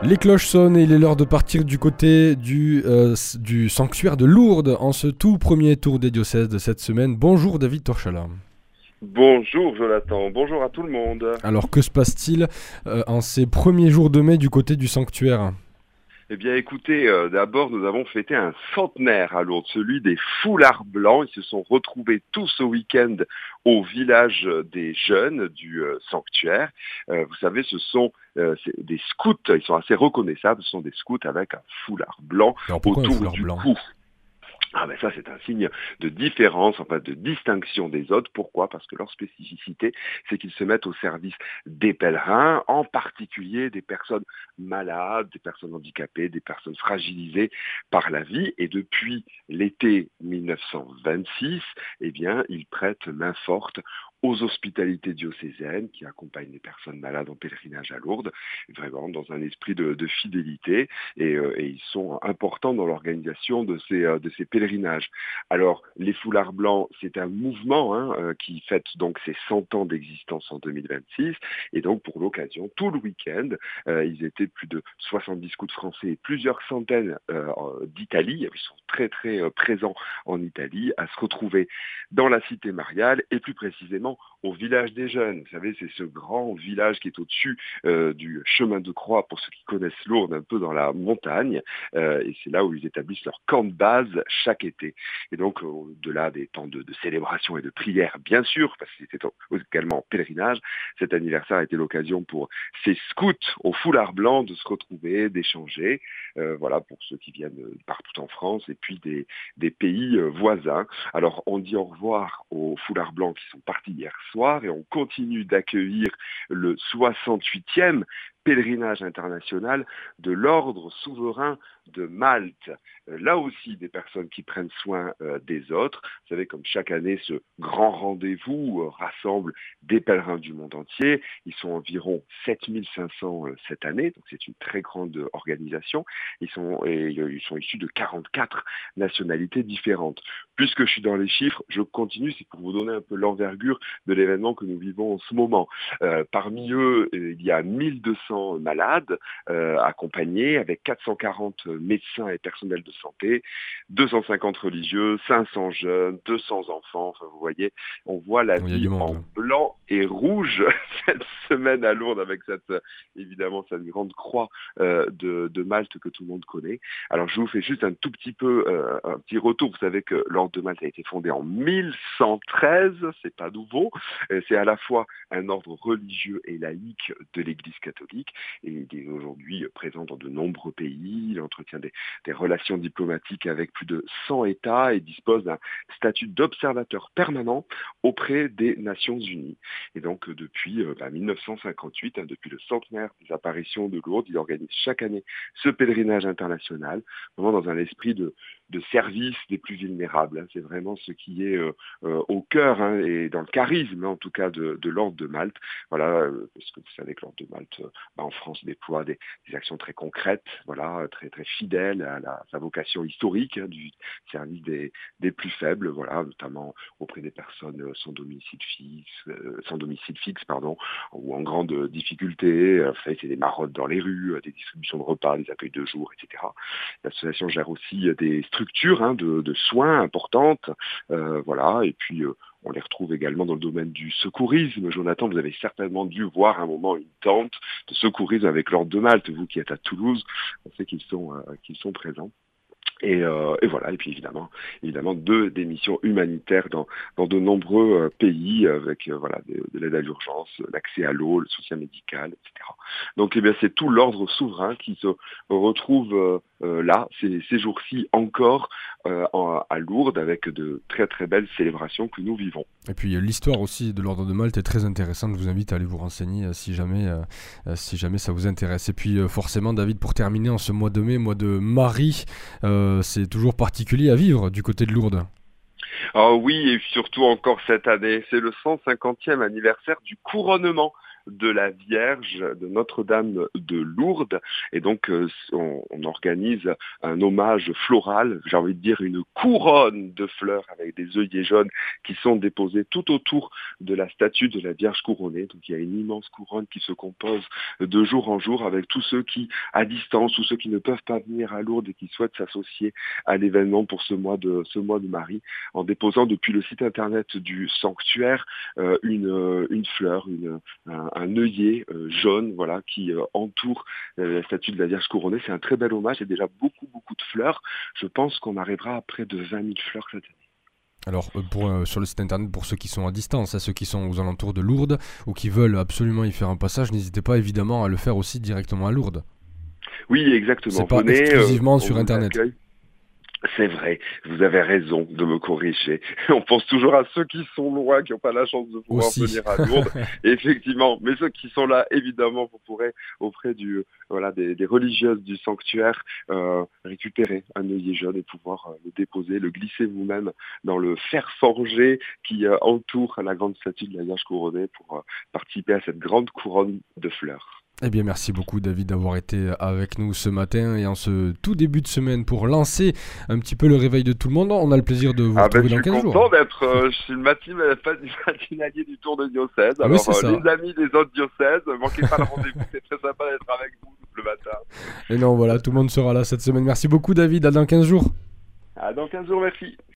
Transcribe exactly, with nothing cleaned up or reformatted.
Les cloches sonnent et il est l'heure de partir du côté du, euh, du sanctuaire de Lourdes en ce tout premier tour des diocèses de cette semaine. Bonjour David Torchala. Bonjour Jonathan, bonjour à tout le monde. Alors que se passe-t-il euh, en ces premiers jours de mai du côté du sanctuaire ? Eh bien écoutez, euh, d'abord nous avons fêté un centenaire à Lourdes, celui des foulards blancs. Ils se sont retrouvés tous ce week-end au village des jeunes du euh, sanctuaire. Euh, vous savez, ce sont euh, des scouts, ils sont assez reconnaissables, ce sont des scouts avec un foulard blanc Alors pourquoi un autour foulard du blanc ? cou. Ah ben ça c'est un signe de différence, enfin de distinction des autres. Pourquoi ? Parce que leur spécificité, c'est qu'ils se mettent au service des pèlerins, en particulier des personnes malades, des personnes handicapées, des personnes fragilisées par la vie. Et depuis l'été mille neuf cent vingt-six, eh bien, ils prêtent main forte aux hospitalités diocésaines qui accompagnent les personnes malades en pèlerinage à Lourdes, vraiment dans un esprit de, de fidélité, et, euh, et ils sont importants dans l'organisation de ces, euh, de ces pèlerinages. Alors, les foulards blancs, c'est un mouvement hein, euh, qui fête donc ses cent ans d'existence en deux mille vingt-six, et donc pour l'occasion, tout le week-end, euh, ils étaient plus de soixante-dix scouts français et plusieurs centaines euh, d'Italie, ils sont très très euh, présents en Italie, à se retrouver dans la cité mariale, et plus précisément au village des jeunes. Vous savez, c'est ce grand village qui est au-dessus euh, du chemin de croix, pour ceux qui connaissent Lourdes, un peu dans la montagne, euh, et c'est là où ils établissent leur camp de base chaque été. Et donc, au-delà des temps de, de célébration et de prière, bien sûr, parce que c'était également en pèlerinage, cet anniversaire a été l'occasion pour ces scouts au foulard blanc de se retrouver, d'échanger, euh, voilà, pour ceux qui viennent partout en France, et puis des, des pays euh, voisins. Alors, on dit au revoir aux foulards blancs qui sont partis hier soir, et on continue d'accueillir le soixante-huitième pèlerinage international de l'ordre souverain de Malte. Euh, là aussi, des personnes qui prennent soin euh, des autres. Vous savez, comme chaque année, ce grand rendez-vous euh, rassemble des pèlerins du monde entier. Ils sont environ sept mille cinq cents euh, cette année, donc c'est une très grande euh, organisation. Ils sont, et, euh, ils sont issus de quarante-quatre nationalités différentes. Puisque je suis dans les chiffres, je continue, c'est pour vous donner un peu l'envergure de l'événement que nous vivons en ce moment. Euh, parmi eux, il y a mille deux cents malades euh, accompagnés, avec quatre cent quarante médecins et personnels de santé, deux cent cinquante religieux, cinq cents jeunes, deux cents enfants. Enfin, vous voyez, on voit la Il y a vie du monde, en là. blanc et rouge cette semaine à Lourdes, avec cette, évidemment, cette grande croix euh, de, de Malte que tout le monde connaît. Alors, je vous fais juste un tout petit peu, euh, un petit retour. Vous savez que l'ordre de Malte a été fondé en mille cent treize, c'est pas nouveau. C'est à la fois un ordre religieux et laïque de l'Église catholique, et il est aujourd'hui présent dans de nombreux pays. Il entretient des, des relations diplomatiques avec plus de cent États et dispose d'un statut d'observateur permanent auprès des Nations Unies. Et donc depuis euh, bah, mille neuf cent cinquante-huit, hein, depuis le centenaire des apparitions de Lourdes, il organise chaque année ce pèlerinage international, vraiment dans un esprit de, de service des plus vulnérables. Hein. C'est vraiment ce qui est euh, euh, au cœur hein, et dans le charisme, hein, en tout cas, de, de l'ordre de Malte. Voilà, euh, parce que vous savez que l'ordre de Malte, euh, bah, en France, déploie des, des actions très concrètes, voilà, très très fidèles à, la, à sa vocation historique hein, du service des, des plus faibles, voilà, notamment auprès des personnes euh, sans domicile fixe, euh, sans domicile fixe, pardon, ou en grande difficulté. Euh, vous savez, c'est des maraudes dans les rues, euh, des distributions de repas, des accueils de jour, et cetera. L'association gère aussi euh, des structures hein, de, de soins importantes, euh, voilà, et puis euh, on les retrouve également dans le domaine du secourisme. Jonathan, vous avez certainement dû voir un moment une tente de secourisme avec l'ordre de Malte, vous qui êtes à Toulouse, on sait qu'ils sont, euh, qu'ils sont présents. Et, euh, et voilà, et puis évidemment, évidemment deux des missions humanitaires dans, dans de nombreux euh, pays, avec euh, voilà, de, de l'aide à l'urgence, l'accès à l'eau, le soutien médical, et cetera. Donc eh bien, c'est tout l'ordre souverain qui se retrouve euh, euh, là, ces, ces jours-ci encore, euh, en, à Lourdes, avec de très très belles célébrations que nous vivons. Et puis l'histoire aussi de l'ordre de Malte est très intéressante, je vous invite à aller vous renseigner euh, si, jamais, euh, euh, si jamais ça vous intéresse. Et puis euh, forcément David, pour terminer en ce mois de mai, mois de Marie, euh, c'est toujours particulier à vivre du côté de Lourdes. Ah oui, et surtout encore cette année, c'est le cent cinquantième anniversaire du couronnement de la Vierge de Notre-Dame de Lourdes. Et donc, euh, on, on organise un hommage floral, j'ai envie de dire une couronne de fleurs avec des œillets jaunes qui sont déposés tout autour de la statue de la Vierge couronnée. Donc, il y a une immense couronne qui se compose de jour en jour avec tous ceux qui, à distance, ou ceux qui ne peuvent pas venir à Lourdes et qui souhaitent s'associer à l'événement pour ce mois de, ce mois de Marie, en déposant depuis le site internet du sanctuaire euh, une, une fleur, une, un, un œillet euh, jaune, voilà, qui euh, entoure euh, la statue de la Vierge couronnée. C'est un très bel hommage et déjà beaucoup, beaucoup de fleurs. Je pense qu'on arrivera à près de vingt mille fleurs cette année. Alors, euh, pour, euh, sur le site internet, pour ceux qui sont à distance, à ceux qui sont aux alentours de Lourdes ou qui veulent absolument y faire un passage, n'hésitez pas évidemment à le faire aussi directement à Lourdes. Oui, exactement. C'est pas Venez, exclusivement euh, sur internet. Accueille. C'est vrai, vous avez raison de me corriger. On pense toujours à ceux qui sont loin, qui n'ont pas la chance de pouvoir Aussi. venir à Lourdes. Effectivement, mais ceux qui sont là, évidemment, vous pourrez auprès du, voilà, des, des religieuses du sanctuaire euh, récupérer un œillet jaune et pouvoir euh, le déposer, le glisser vous-même dans le fer forgé qui euh, entoure la grande statue de la Vierge couronnée pour euh, participer à cette grande couronne de fleurs. Eh bien, merci beaucoup David d'avoir été avec nous ce matin et en ce tout début de semaine pour lancer un petit peu le réveil de tout le monde. On a le plaisir de vous ah retrouver ben, dans quinze jours. Je suis content d'être euh, je suis le matin, matinalier du Tour de Diocèse. Alors, oui, euh, les amis des autres diocèses, ne manquez pas le rendez-vous, c'est très sympa d'être avec vous le matin. Et non, voilà, tout le monde sera là cette semaine. Merci beaucoup David, à dans quinze jours. À dans quinze jours, merci.